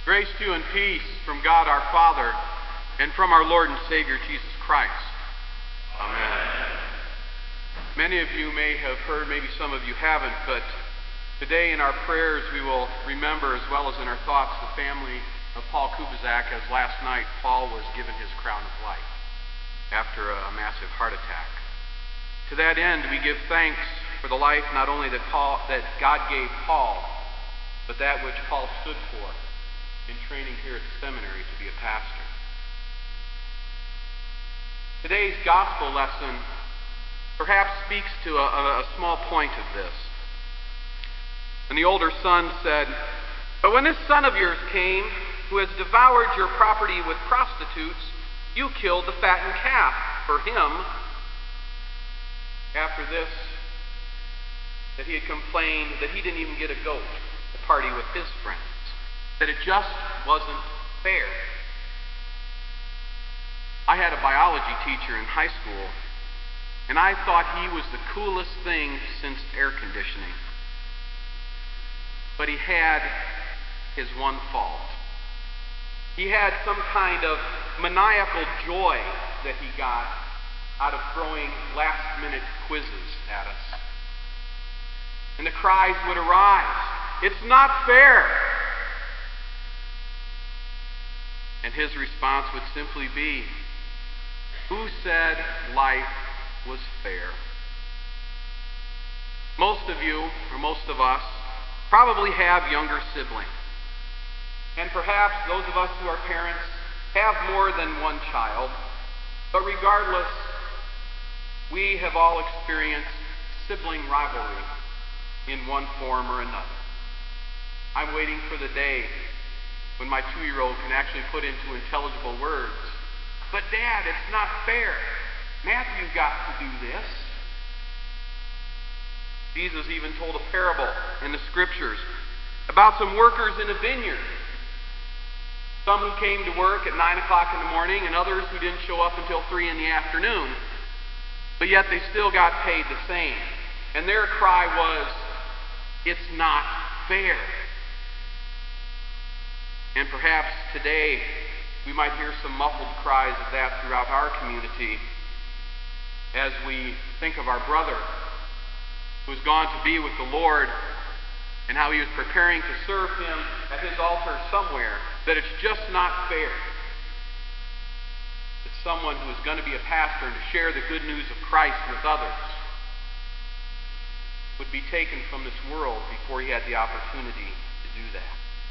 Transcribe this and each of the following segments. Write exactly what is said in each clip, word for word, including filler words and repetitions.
Grace to you and peace from God our Father and from our Lord and Savior Jesus Christ. Amen. Many of you may have heard, maybe some of you haven't, but today in our prayers we will remember, as well as in our thoughts, the family of Paul Kubizak, as last night Paul was given his crown of life after a massive heart attack. To that end, we give thanks for the life not only that Paul, that God gave Paul, but that which Paul stood for in training here at the seminary to be a pastor. Today's gospel lesson perhaps speaks to a, a small point of this. And the older son said, "But when this son of yours came, who has devoured your property with prostitutes, you killed the fattened calf for him." After this, that he had complained that he didn't even get a goat to party with his friends, that it just wasn't fair. I had a biology teacher in high school, and I thought he was the coolest thing since air conditioning. But he had his one fault. He had some kind of maniacal joy that he got out of throwing last-minute quizzes at us. And the cries would arise, "It's not fair!" And his response would simply be, "Who said life was fair?" Most of you, or most of us, probably have younger siblings. And perhaps those of us who are parents have more than one child. But regardless, we have all experienced sibling rivalry in one form or another. I'm waiting for the day when my two-year-old can actually put into intelligible words, "But Dad, it's not fair. Matthew got to do this." Jesus even told a parable in the Scriptures about some workers in a vineyard. Some who came to work at nine o'clock in the morning and others who didn't show up until three in the afternoon. But yet they still got paid the same. And their cry was, "It's not fair." And perhaps today we might hear some muffled cries of that throughout our community as we think of our brother who has gone to be with the Lord and how he was preparing to serve him at his altar somewhere, that it's just not fair that someone who is going to be a pastor and to share the good news of Christ with others would be taken from this world before he had the opportunity to do that.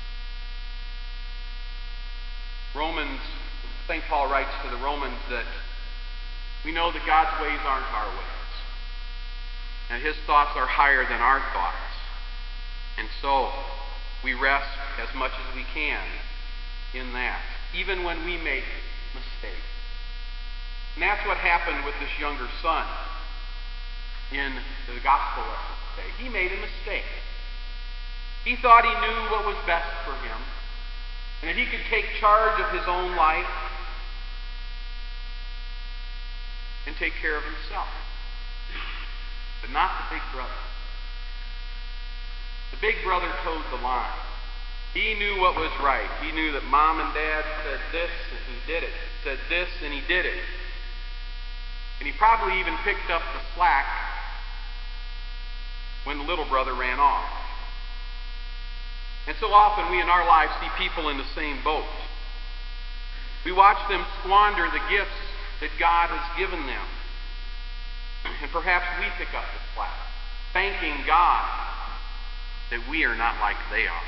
Romans, Saint Paul writes to the Romans that we know that God's ways aren't our ways, and his thoughts are higher than our thoughts. And so we rest as much as we can in that, even when we make mistakes. And that's what happened with this younger son in the gospel lesson today. He made a mistake. He thought he knew what was best for him, and that he could take charge of his own life and take care of himself. But not the big brother. The big brother towed the line. He knew what was right. He knew that Mom and Dad said this and he did it. Said this and he did it. And he probably even picked up the slack when the little brother ran off. And so often we in our lives see people in the same boat. We watch them squander the gifts that God has given them. And perhaps we pick up the slack, thanking God that we are not like they are.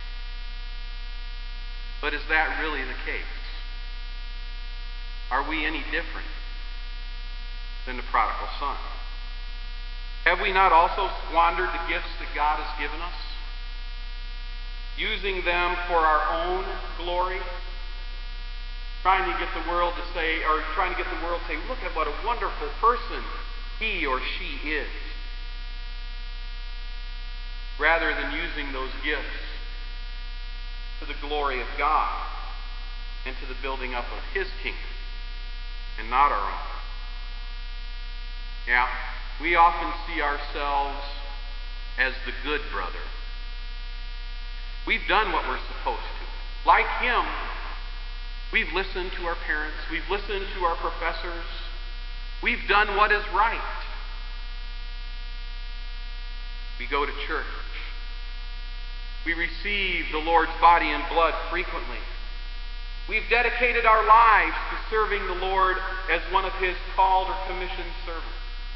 But is that really the case? Are we any different than the prodigal son? Have we not also squandered the gifts that God has given us, using them for our own glory, trying to get the world to say, or trying to get the world to say, "Look at what a wonderful person he or she is," rather than using those gifts to the glory of God and to the building up of his kingdom and not our own? Yeah, we often see ourselves as the good brother. We've done what we're supposed to. like him, we've listened to our parents, we've listened to our professors, we've done what is right. We go to church. We receive the Lord's body and blood frequently. We've dedicated our lives to serving the Lord as one of his called or commissioned servants.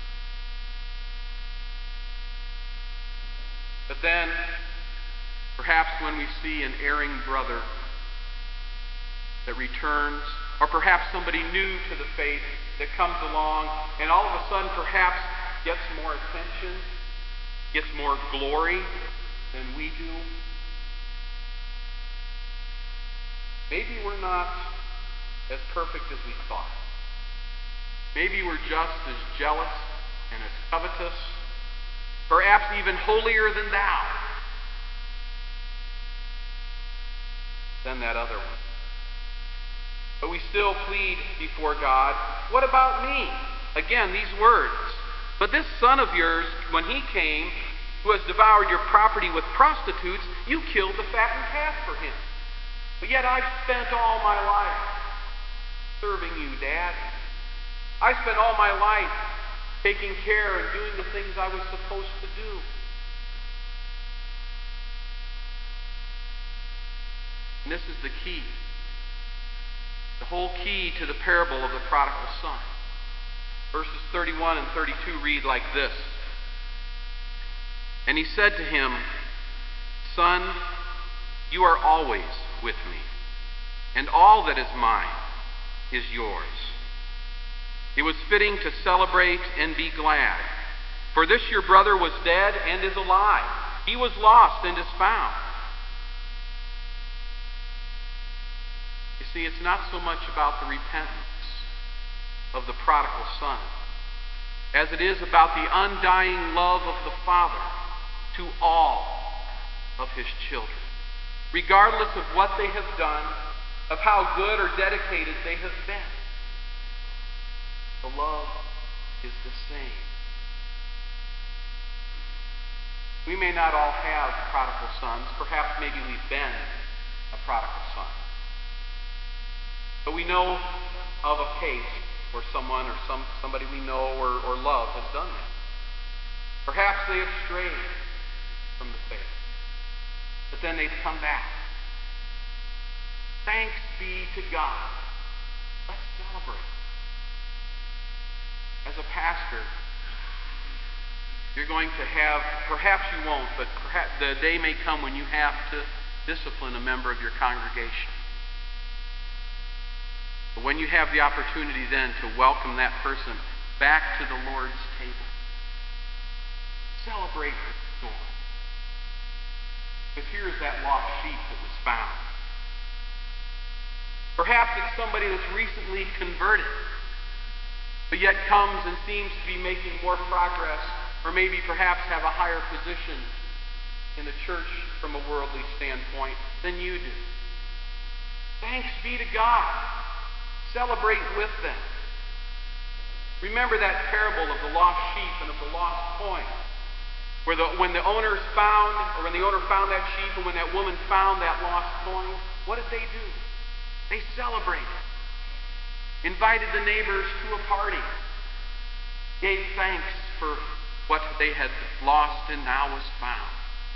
But then, perhaps when we see an erring brother that returns, or perhaps somebody new to the faith that comes along and all of a sudden perhaps gets more attention, gets more glory than we do, maybe we're not as perfect as we thought. Maybe we're just as jealous and as covetous, perhaps even holier than thou, than that other one. But we still plead before God, what about me? Again, these words. But this son of yours, when he came, who has devoured your property with prostitutes, you killed the fattened calf for him. But yet I've spent all my life serving you, Dad. I spent all my life taking care and doing the things I was supposed to do. And this is the key. The whole key to the parable of the prodigal son. Verses thirty-one and thirty-two read like this. And he said to him, Son, you are always with me, and all that is mine is yours. It was fitting to celebrate and be glad. For this your brother was dead and is alive. He was lost and is found. You see, it's not so much about the repentance of the prodigal son as it is about the undying love of the Father to all of his children, regardless of what they have done, of how good or dedicated they have been. The love is the same. We may not all have prodigal sons. Perhaps maybe we've been a prodigal son. But we know of a case where someone or some somebody we know or, or love has done that. Perhaps they have strayed from the faith, but then they've come back. Thanks be to God. Let's celebrate. As a pastor, you're going to have, perhaps you won't, but perhaps the day may come when you have to discipline a member of your congregation. But when you have the opportunity then to welcome that person back to the Lord's table, celebrate with joy. Because here's that lost sheep that was found. Perhaps it's somebody that's recently converted, but yet comes and seems to be making more progress, or maybe perhaps have a higher position in the church from a worldly standpoint than you do. Thanks be to God. Celebrate with them. Remember that parable of the lost sheep and of the lost coin, where the, when the owners found, or when the owner found that sheep, and when that woman found that lost coin, what did they do? They celebrated. Invited the neighbors to a party. Gave thanks for what they had lost and now was found.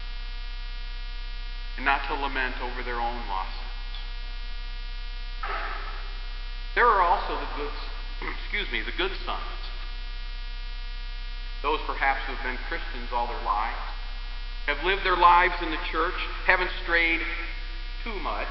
And not to lament over their own losses. There are also the good, excuse me, the good sons. Those perhaps who have been Christians all their lives, have lived their lives in the church, haven't strayed too much,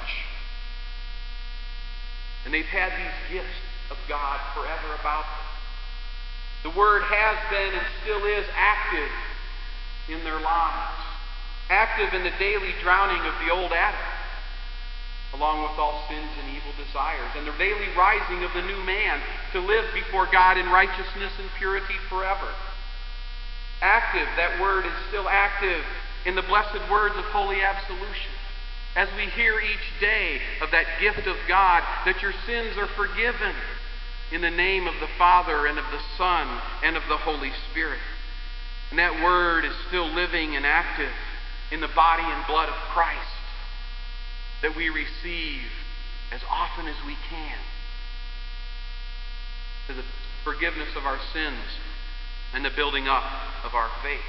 and they've had these gifts of God forever about them. The Word has been and still is active in their lives, active in the daily drowning of the old Adam, along with all sins and evil desires, and the daily rising of the new man to live before God in righteousness and purity forever. Active, that word is still active in the blessed words of holy absolution, as we hear each day of that gift of God, that your sins are forgiven in the name of the Father and of the Son and of the Holy Spirit. And that word is still living and active in the body and blood of Christ. that we receive as often as we can, to the forgiveness of our sins and the building up of our faith.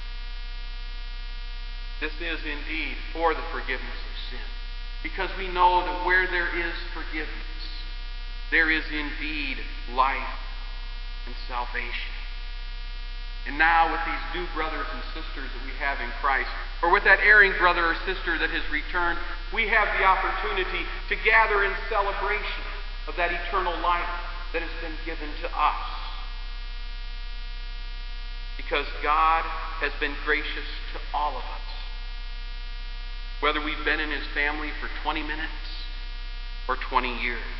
This is indeed for the forgiveness of sin, because we know that where there is forgiveness, there is indeed life and salvation. And now with these new brothers and sisters that we have in Christ, or with that erring brother or sister that has returned, we have the opportunity to gather in celebration of that eternal life that has been given to us. Because God has been gracious to all of us. Whether we've been in His family for twenty minutes or twenty years,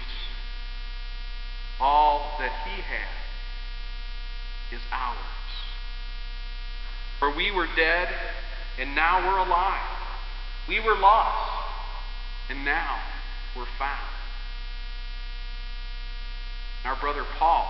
all that He has is ours. For we were dead, and now we're alive. We were lost, and now we're found. Our brother Paul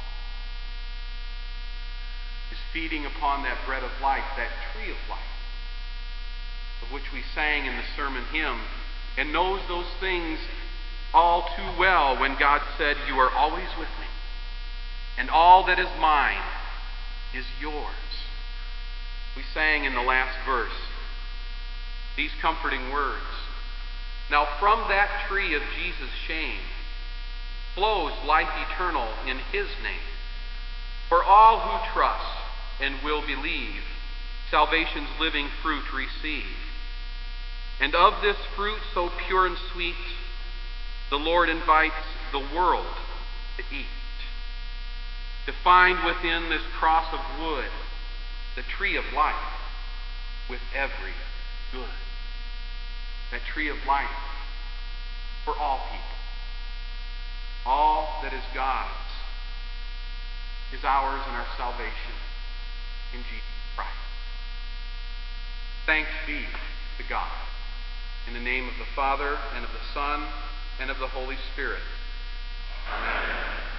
is feeding upon that bread of life, that tree of life, of which we sang in the sermon hymn, and knows those things all too well when God said, "You are always with me, and all that is mine is yours." We sang in the last verse these comforting words. Now from that tree of Jesus' shame flows life eternal in His name. For all who trust and will believe, salvation's living fruit receive. And of this fruit so pure and sweet, the Lord invites the world to eat. To find within this cross of wood the tree of life with every good. That tree of life for all people. All that is God's is ours in our salvation in Jesus Christ. Thanks be to God. In the name of the Father, and of the Son, and of the Holy Spirit. Amen.